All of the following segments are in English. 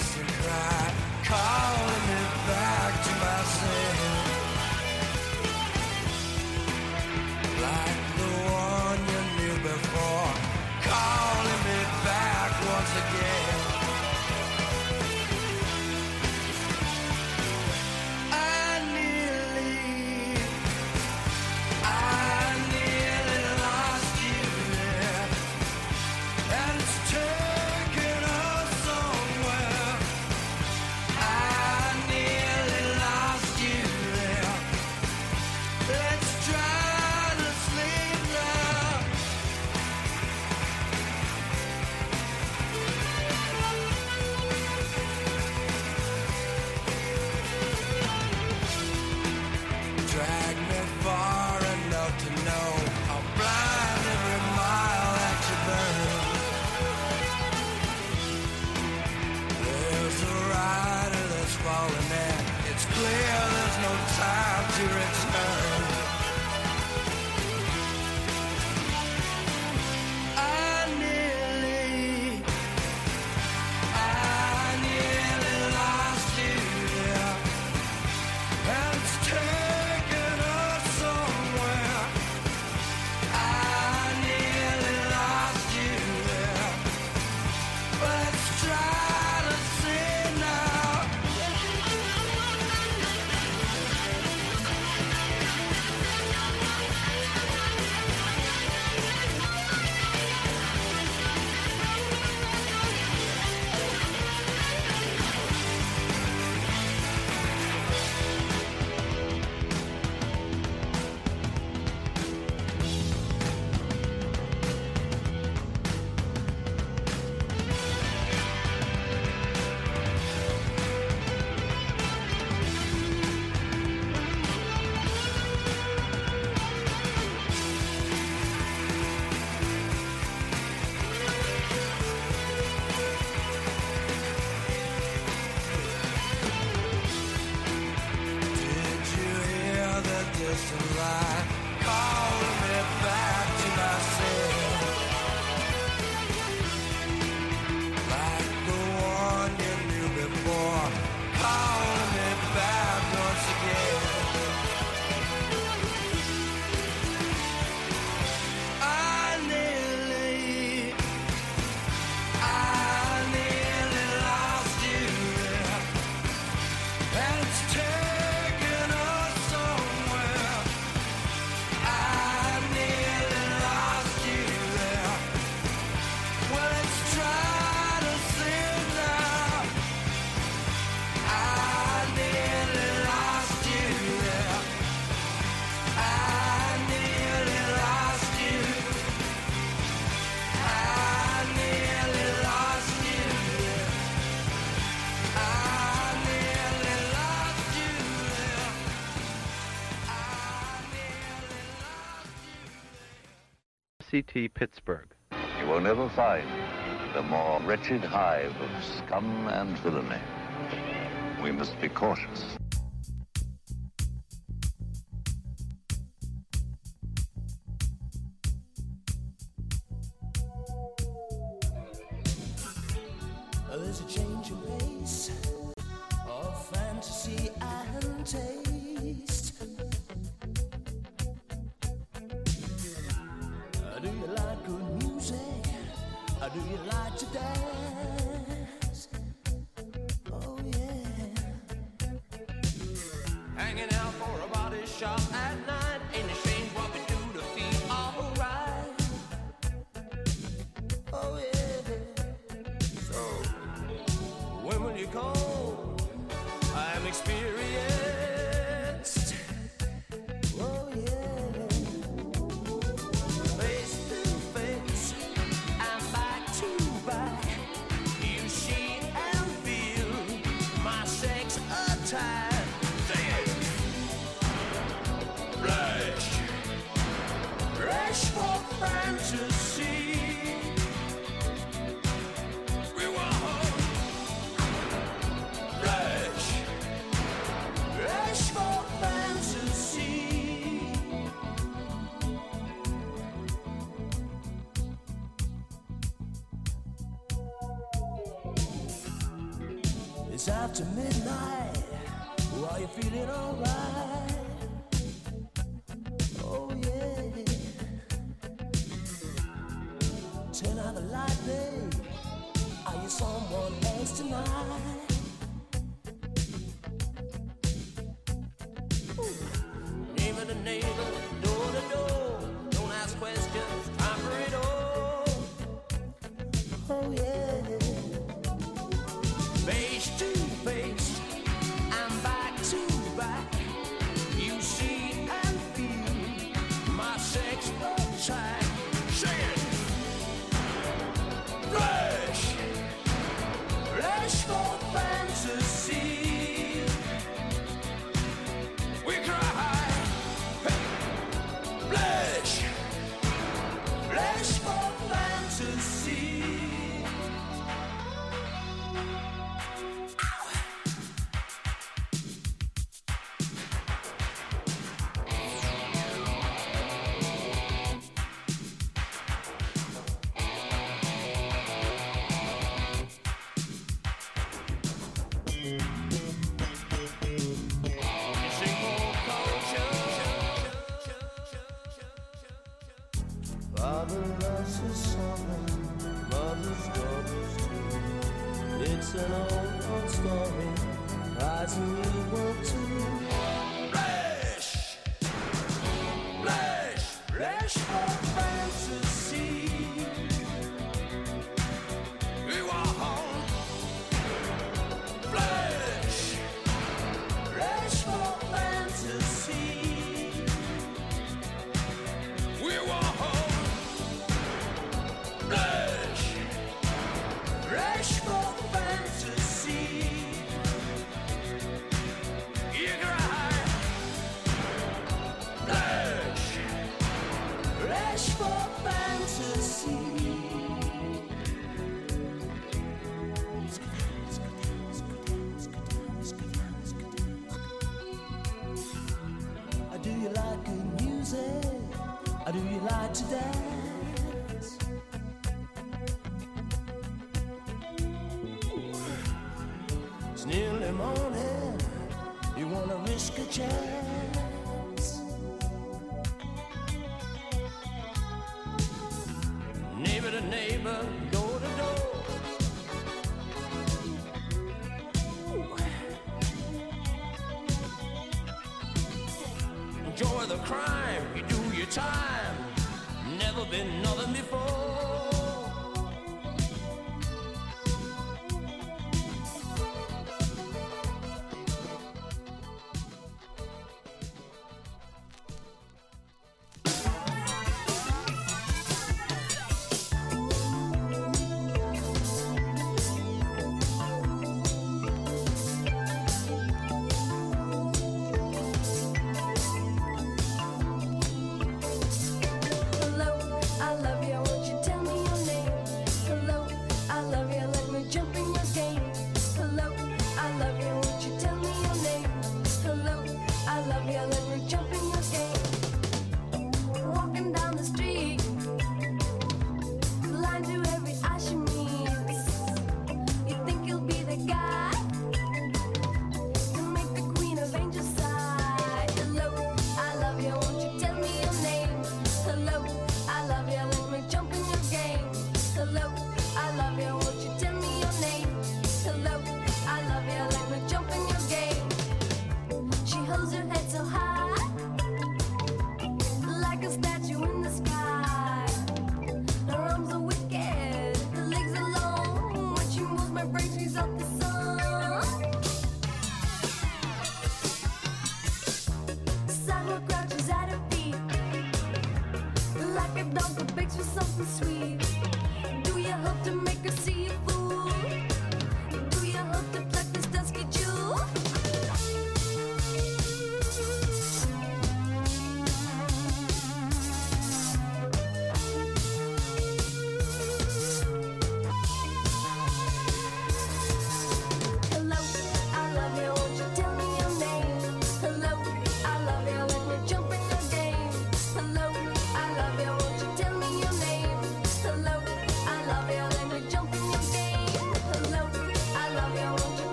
C.T. Pittsburgh. You will never find a more wretched hive of scum and villainy. We must be cautious. There's a change in pace of fantasy and taste. Do you like good music? Do you like to dance? Oh yeah. Hanging out for a body shop at night. Ain't it strange what we do to feel alright? Oh yeah. So when will you come? I'm experienced. Oh yeah. It's after midnight. Are you feeling alright? Oh yeah. Turn out the light, babe. Are you someone else tonight? Neighbor to neighbor, door to door. Don't ask questions, time for it all. Oh yeah. Face to face and back to back. You see and feel my sex attack. Say it. Flesh, flesh for fantasy. We cry, hey, flesh, flesh for fantasy. Father loves his son, mother's daughters too. It's an old story, prize a new one too. Flesh, flesh, flesh for fantasy. We want home. Flesh, flesh for fantasy. We want home. Flesh, flesh for fantasy. You cry. Flesh, flesh for fantasy. Do you like good music? Or do you like to dance? It's nearly morning. You wanna risk a chance? Neighbor to neighbor, door to door. Enjoy the crime, you do your time. Never been nothing before. Hello, I love you, I want you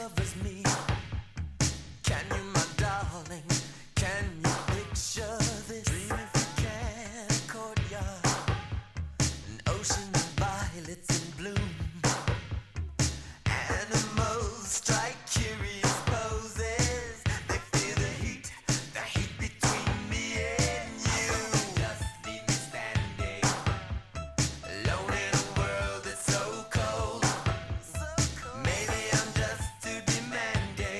covers me. Can you, my darling? Can you picture this? Dream if you can, a courtyard, an ocean of violets in bloom. Animals strike curious poses. They feel the heat between me and you. Just leave me standing alone in a world that's so cold. Maybe I'm just too demanding.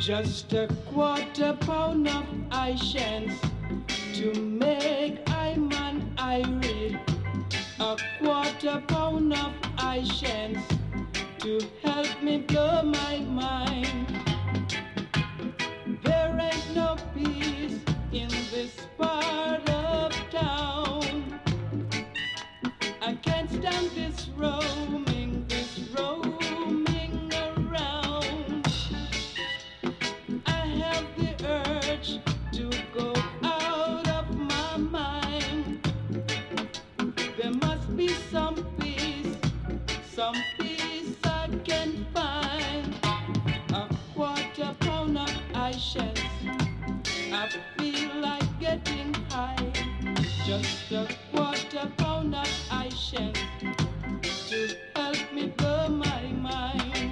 Just a quarter pound of Ishans to make I man I read. A quarter pound of Ishans to help me blow my mind. There ain't no peace in this part of town. I can't stand this roaming around. I have the urge to go out of my mind. There must be some peace I can find. A quarter pound of Ishans, I feel like getting high. Just a quarter pound of Ishans to help me blow my mind.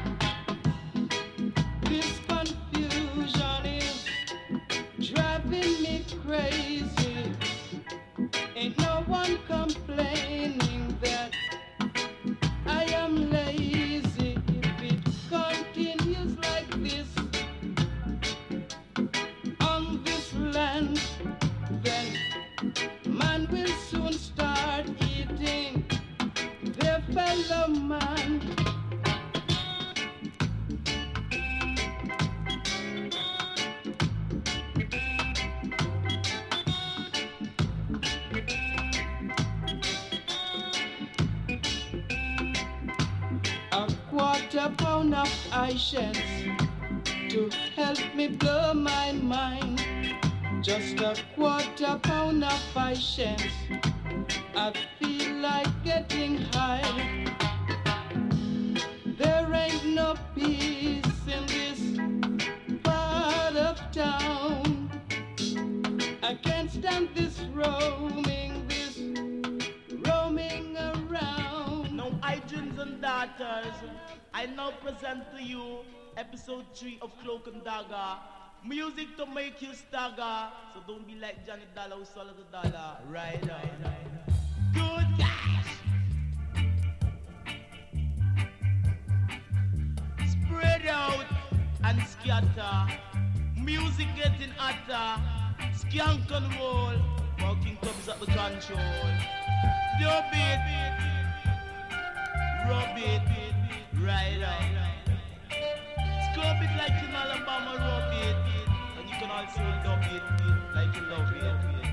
This confusion is driving me crazy. Ain't no one complaining that I am lazy. If it continues like this on this land, then man will soon start eating their fellow man. A quarter pound of Ishans to help me blow my mind. Just a quarter pound of Ishans, I feel like getting high. There ain't no peace in this part of town. I can't stand this roaming around. Now, Idrins and daughters, I now present to you episode 3 of Cloak and Dagger. Music to make you stagger. So don't be like Johnny Dollar who swallowed the dollar. Right. Good gosh. Spread out and scatter. Music getting hotter. Skank and roll. Walking comes at the control. Dub it. Rub it. Right. Scrub it like in Alabama, rub it. And you can also dub it like you love it.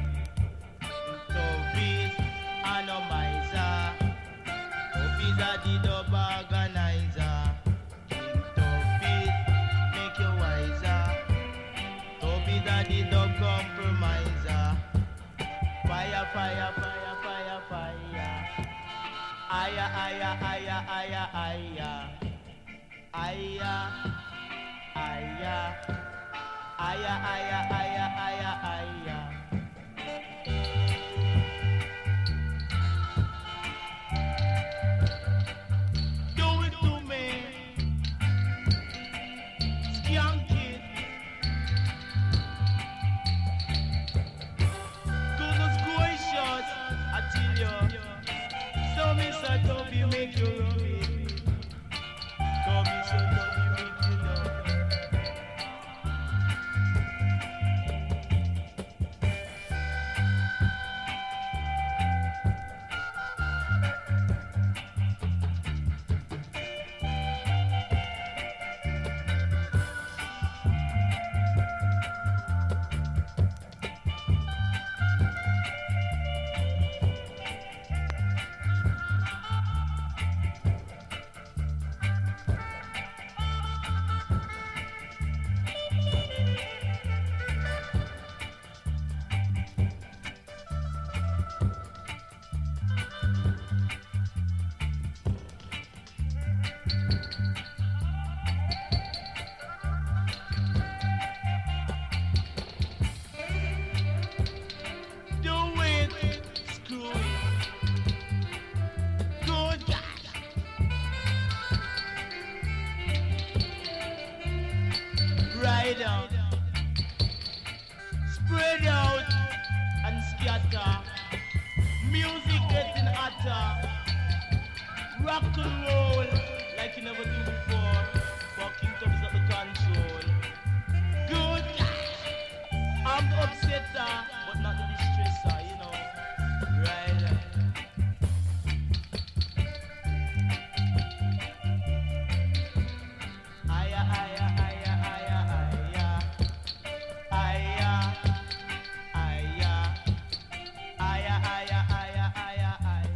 Dub it, anomizer. Dub is a the dub organizer. Dub it, make you wiser. Dub is a the dub compromiser. Fire, fire, fire, fire, fire. Aya, aya, aya, aya, aya. Aya, aya, aya, aya, aya, aya, aya. Do it to me, skank it. Goodness gracious, I tell you. So Mr. Toby make you rub it. Come Mr. Toby make you love it. Spread out, spread out and scatter. Music getting hotter. Rock and roll like you never do before. Walking comes at the control. instigator, but not the distresser, you know. Right. Aya, aya, aya, aya, aya. Aya, aya. Aya, aya, aya, aya, aya.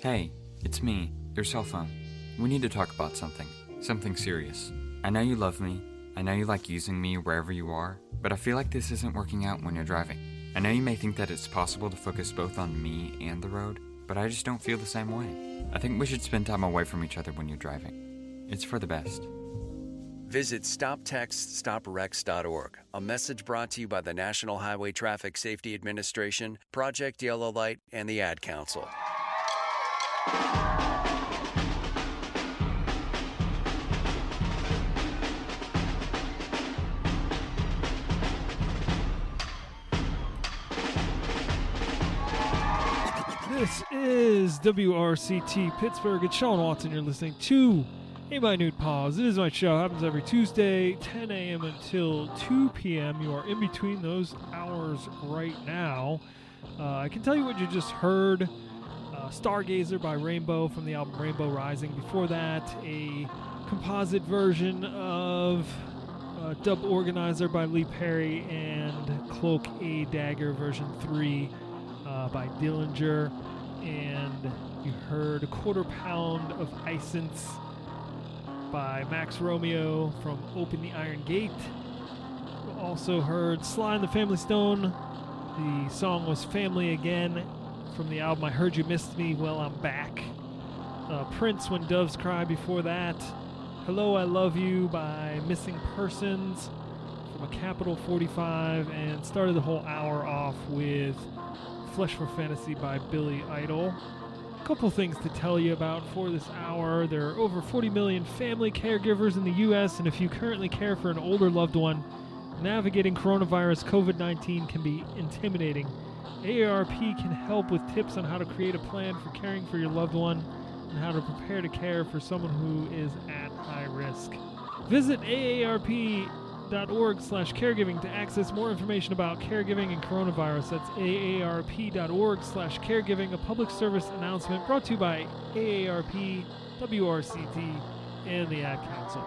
Hey, it's me, your cell phone. We need to talk about something. Something serious. I know you love me. I know you like using me wherever you are, but I feel like this isn't working out when you're driving. I know you may think that it's possible to focus both on me and the road, but I just don't feel the same way. I think we should spend time away from each other when you're driving. It's for the best. Visit StopTextStopWrecks.org, a message brought to you by the National Highway Traffic Safety Administration, Project Yellow Light, and the Ad Council. This is WRCT Pittsburgh. It's Sean Watson. You're listening to A Minute Pause. It is my show. It happens every Tuesday, 10 a.m. until 2 p.m. You are in between those hours right now. I can tell you what you just heard. Stargazer by Rainbow from the album Rainbow Rising. Before that, a composite version of Dub Organizer by Lee Perry and Cloak A Dagger version 3 by Dillinger. And you heard A Quarter Pound of Essence by Max Romeo from Open the Iron Gate. You also heard Sly and the Family Stone. The song was Family Again from the album I Heard You Missed Me, Well, I'm Back. Prince, When Doves Cry before that. Hello, I Love You by Missing Persons from a Capital 45. And started the whole hour off with Flesh for Fantasy by Billy Idol. A couple things to tell you about for this hour. There are over 40 million family caregivers in the U.S., and if you currently care for an older loved one, navigating coronavirus COVID-19 can be intimidating. AARP can help with tips on how to create a plan for caring for your loved one and how to prepare to care for someone who is at high risk. Visit aarp.org/caregiving to access more information about caregiving and coronavirus. That's aarp.org/caregiving, a public service announcement brought to you by AARP, WRCT, and the Ad Council.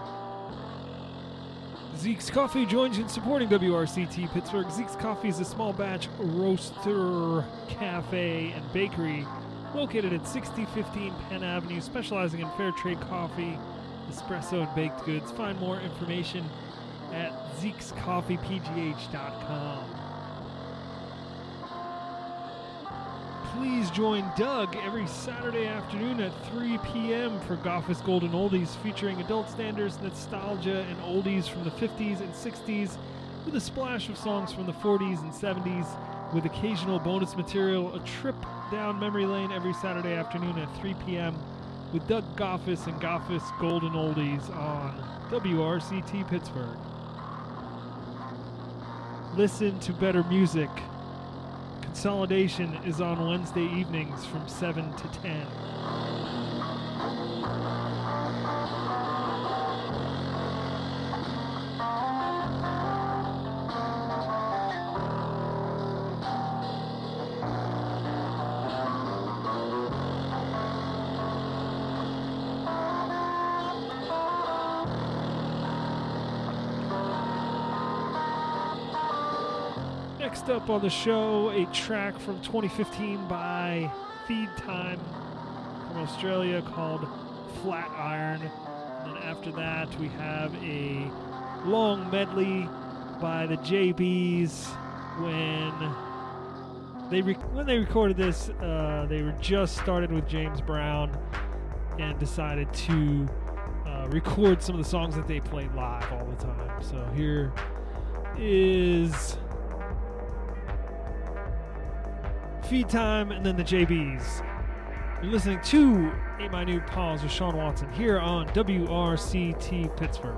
Zeke's Coffee joins you in supporting WRCT Pittsburgh. Zeke's Coffee is a small batch roaster, cafe, and bakery located at 6015 Penn Avenue, specializing in fair trade coffee, espresso, and baked goods. Find more information at Zeke'sCoffeePGH.com. Please join Doug every Saturday afternoon at 3 p.m. for Goffus Golden Oldies, featuring adult standards, nostalgia, and oldies from the 50s and 60s, with a splash of songs from the 40s and 70s, with occasional bonus material. A trip down memory lane every Saturday afternoon at 3 p.m. with Doug Goffus and Goffus Golden Oldies on WRCT Pittsburgh. Listen to better music. Consolidation is on Wednesday evenings from 7 to 10. Next up on the show, a track from 2015 by Feed Time from Australia called Flatiron. And then after that, we have a long medley by the JBs. When they recorded this, they were just started with James Brown and decided to record some of the songs that they played live all the time. So here is Feed Time, and then the JBs. You're listening to A Minute Pause with Sean Watson here on WRCT Pittsburgh.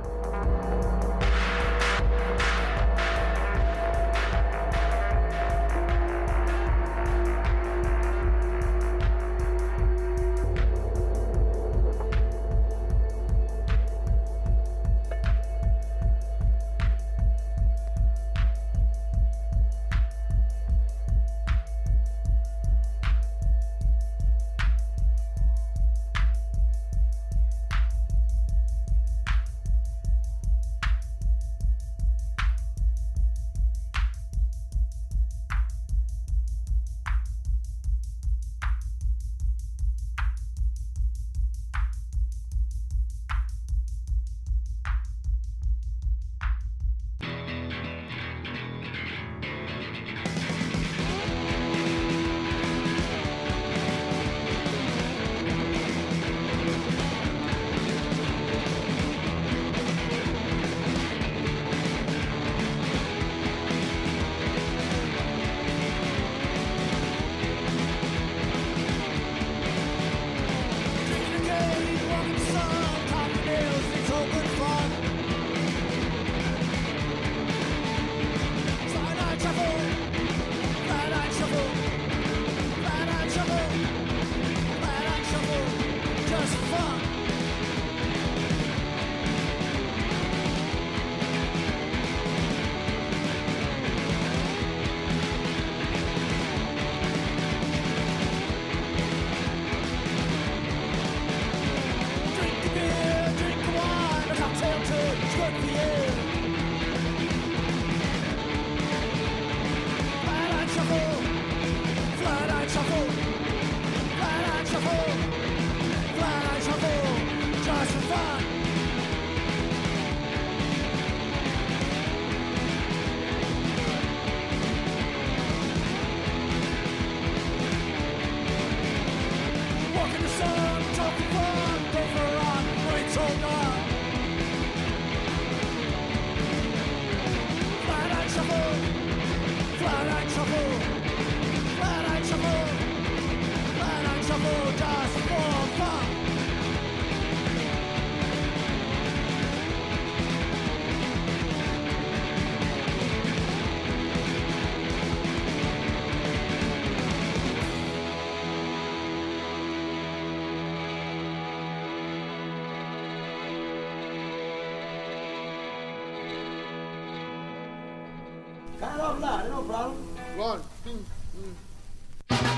work for you. Flat and shuffle, flat and shuffle, flat and shuffle, flat and shuffle, just for fun. Walk in the sun, talk for fun, go for a run, wait till dawn. Flat and shuffle, flat and shuffle, flat and shuffle, flat and shuffle, just for fun. Cut it off loud, no problem. 1, 2, 3.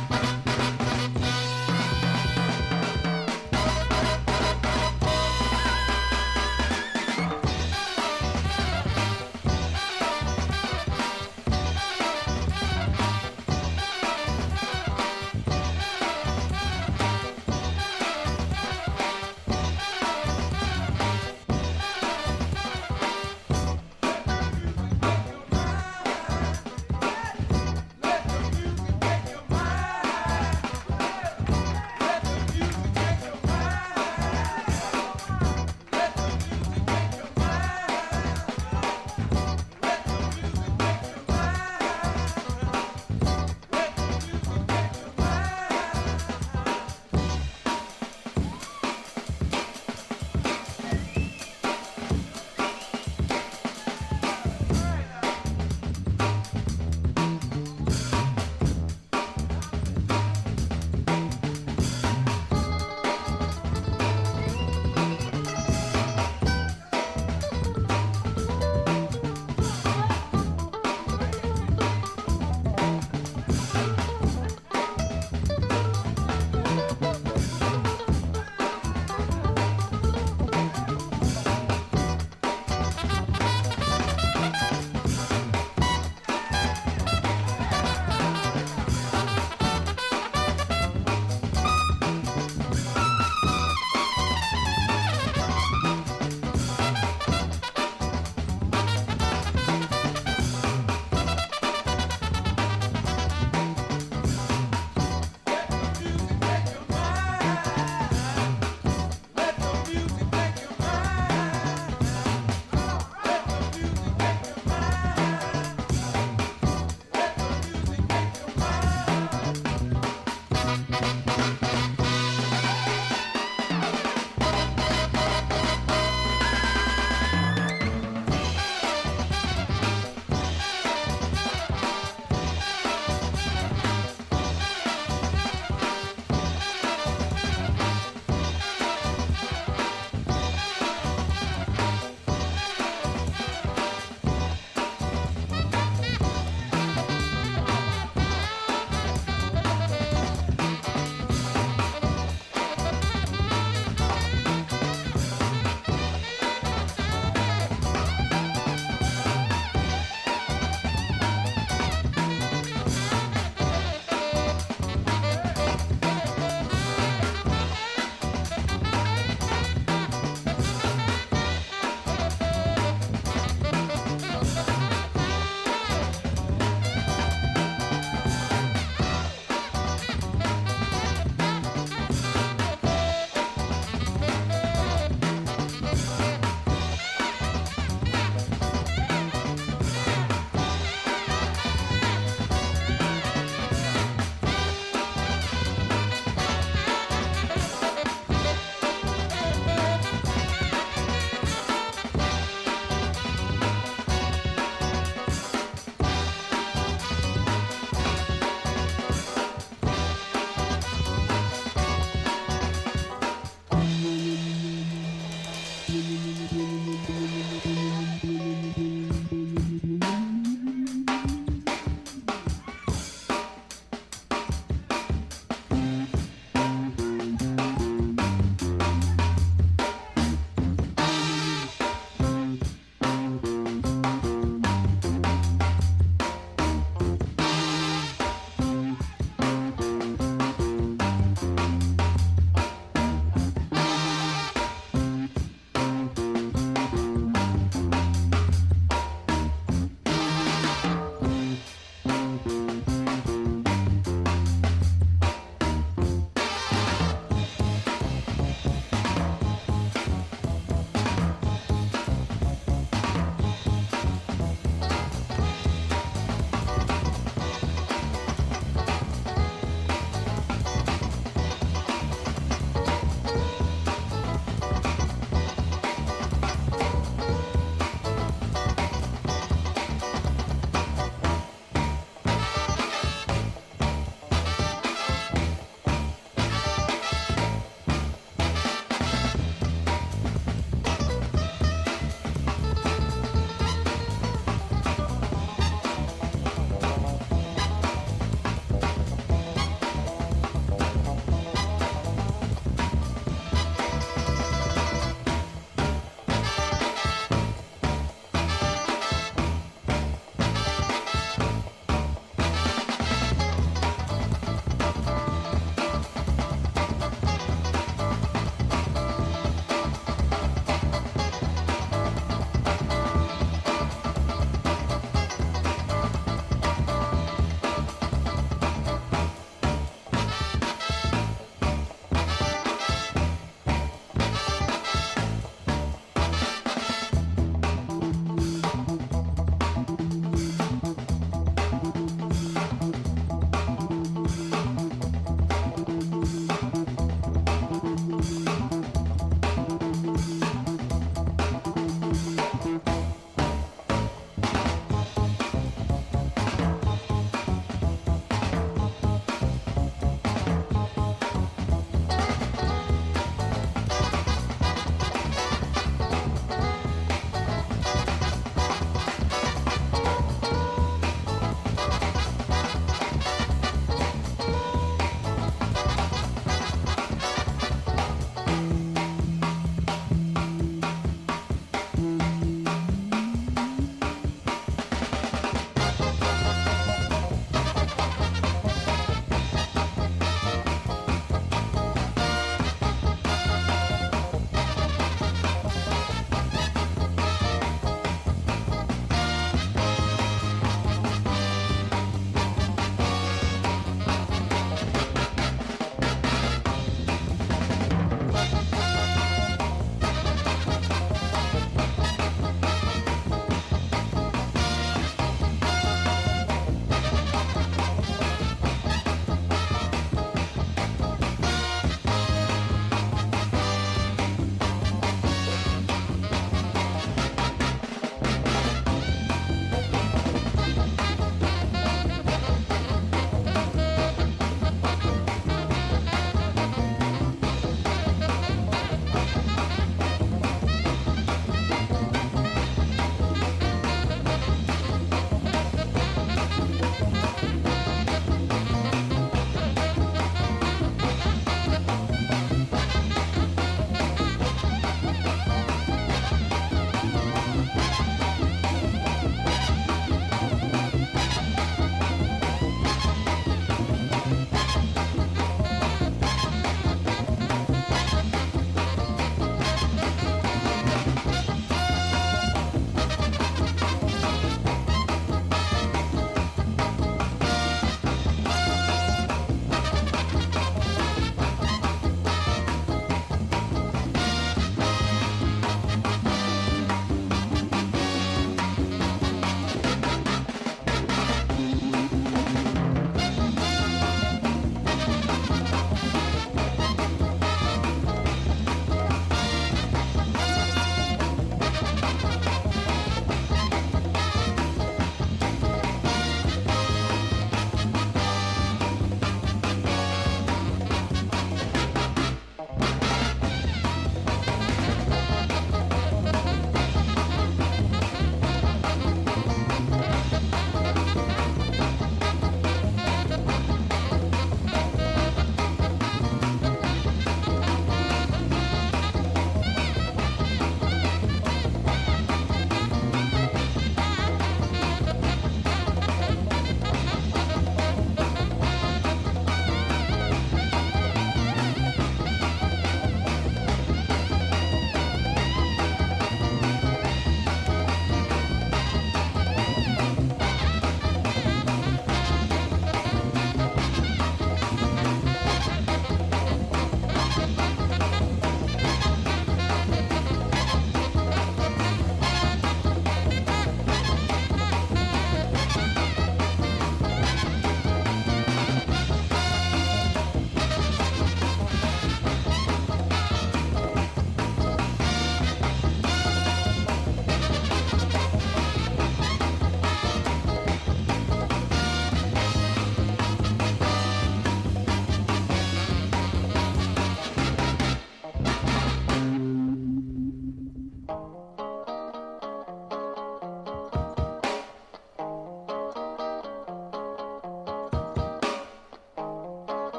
Let the music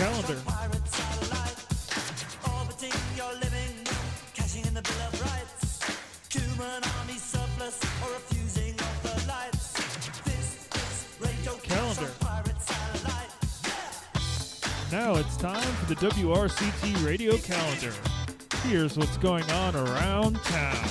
Calendar. Calendar. Now it's time for the WRCT Radio Calendar. Here's what's going on around town.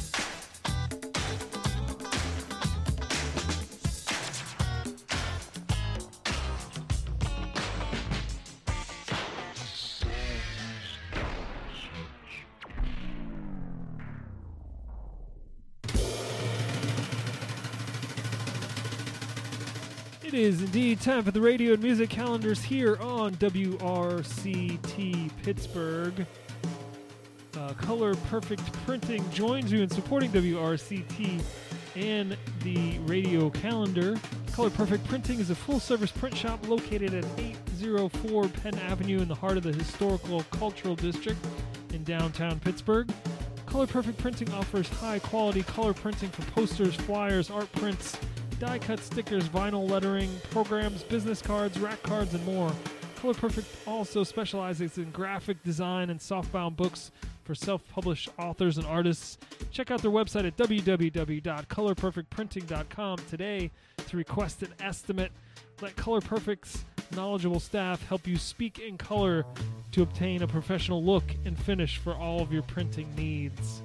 It is indeed time for the radio and music calendars here on WRCT Pittsburgh. Color Perfect Printing joins you in supporting WRCT and the radio calendar. Color Perfect Printing is a full-service print shop located at 804 Penn Avenue in the heart of the historical cultural district in downtown Pittsburgh. Color Perfect Printing offers high-quality color printing for posters, flyers, art prints, die-cut stickers, vinyl lettering, programs, business cards, rack cards, and more. Color Perfect also specializes in graphic design and softbound books for self-published authors and artists. Check out their website at www.colorperfectprinting.com today to request an estimate. Let Color Perfect's knowledgeable staff help you speak in color to obtain a professional look and finish for all of your printing needs.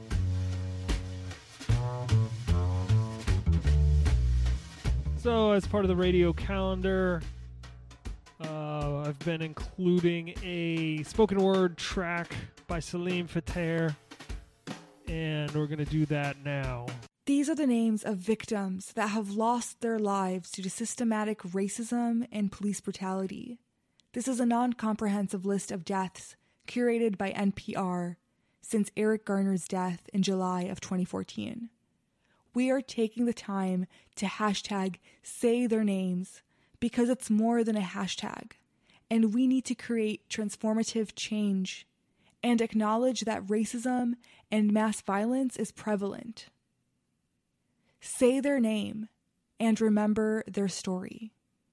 So, as part of the radio calendar, I've been including a spoken word track by Salim Fater, and we're going to do that now. These are the names of victims that have lost their lives due to systematic racism and police brutality. This is a non-comprehensive list of deaths curated by NPR since Eric Garner's death in July of 2014. We are taking the time to hashtag say their names because it's more than a hashtag, and we need to create transformative change and acknowledge that racism and mass violence is prevalent. Say their name and remember their story.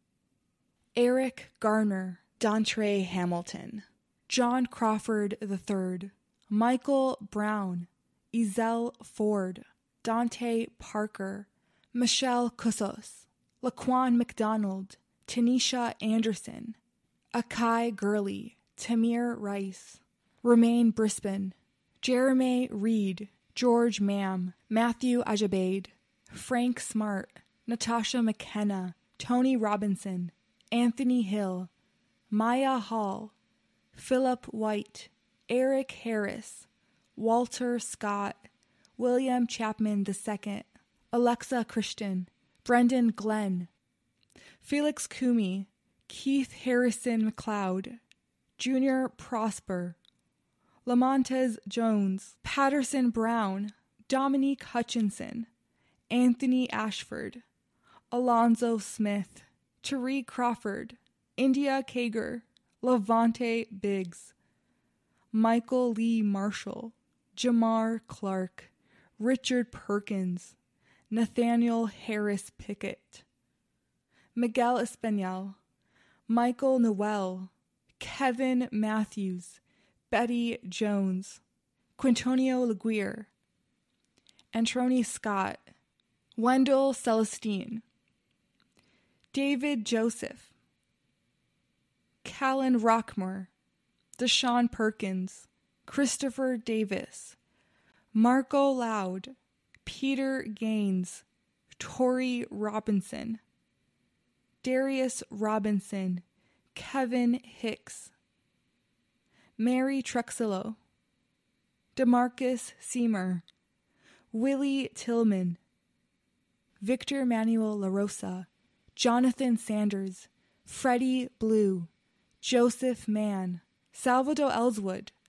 Eric Garner, Dontre Hamilton, John Crawford III, Michael Brown, Ezell Ford, Dante Parker, Michelle Cussos, Laquan McDonald, Tanisha Anderson, Akai Gurley, Tamir Rice, Romaine Brisbane, Jeremy Reed, George Mam, Matthew Ajabaid, Frank Smart, Natasha McKenna, Tony Robinson, Anthony Hill, Maya Hall, Philip White, Eric Harris, Walter Scott, William Chapman II, Alexa Christian, Brendan Glenn, Felix Kumi, Keith Harrison McLeod, Junior Prosper, Lamontez Jones, Patterson Brown, Dominique Hutchinson, Anthony Ashford, Alonzo Smith, Tariq Crawford, India Kager, Levante Biggs, Michael Lee Marshall, Jamar Clark, Richard Perkins, Nathaniel Harris Pickett, Miguel Espanol, Michael Noel, Kevin Matthews, Betty Jones, Quintonio Laguerre, Antroni Scott, Wendell Celestine, David Joseph, Callan Rockmore, Deshaun Perkins, Christopher Davis, Marco Loud, Peter Gaines, Tori Robinson, Darius Robinson, Kevin Hicks, Mary Truxillo, DeMarcus Seymour, Willie Tillman, Victor Manuel LaRosa, Jonathan Sanders, Freddie Blue, Joseph Mann, Salvador Ellswood,